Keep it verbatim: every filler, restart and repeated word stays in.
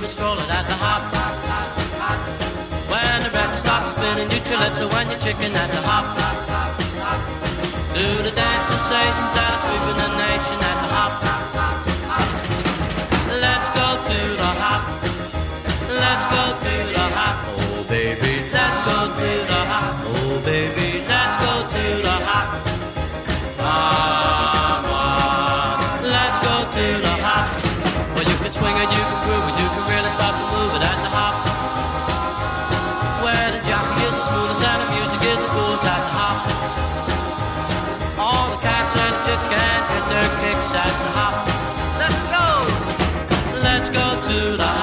a stroller at the hop. When the record starts spinning, you chill so when you're chicken at the hop. Do the dance sensations that are sweeping the nation at the hop. Let's go to the hop. Let's go to the hop. Oh baby, let's go to the hop. Oh baby, let's go to the hop. Ah, ah, let's go to the hop. Well, you can swing it, you can groove it, you can really start to move it at the hop. Where the jockey is the smoothest and the music is the coolest at the hop. All the cats and the chicks can get their kicks at the hop. Let's go, let's go to the hop.